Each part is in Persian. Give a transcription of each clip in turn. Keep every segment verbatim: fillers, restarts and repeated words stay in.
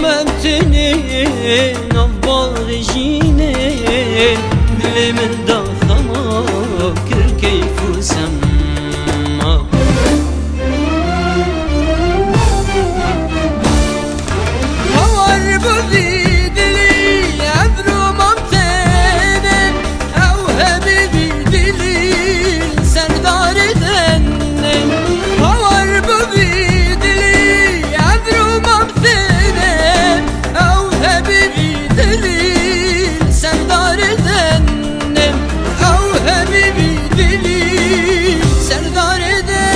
مبتني نباغ جيني دلي من داخما كر كيف سما هوار بذي دلي عذرو مبتني او هبيبي دلي سردار ذني هوار بذي دلي عذرو مبتني او هبيبي دلي سردار ذني او هبيبي دلي سردار ذني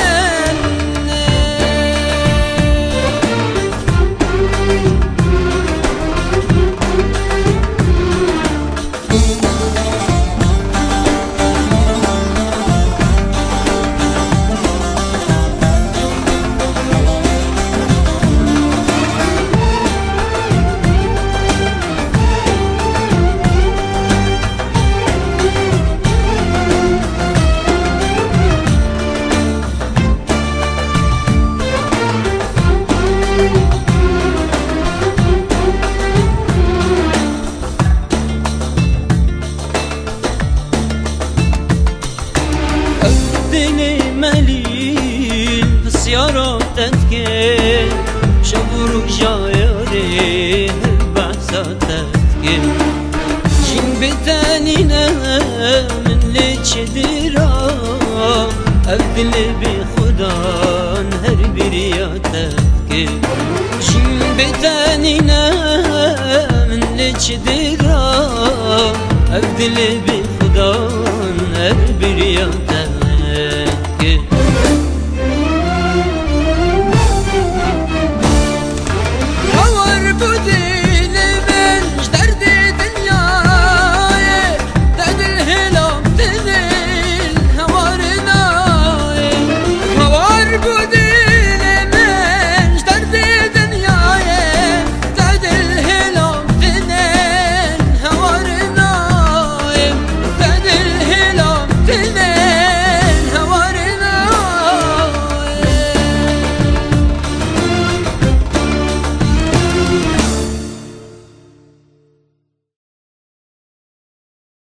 دلي مليل بسيارة تتكين شبروك جايري البعثة تتكين جين بتانينا من اللي تشديرا أبدلي بخدان هر بريا تتكين جين بتانينا من اللي تشديرا أبدلي بخدان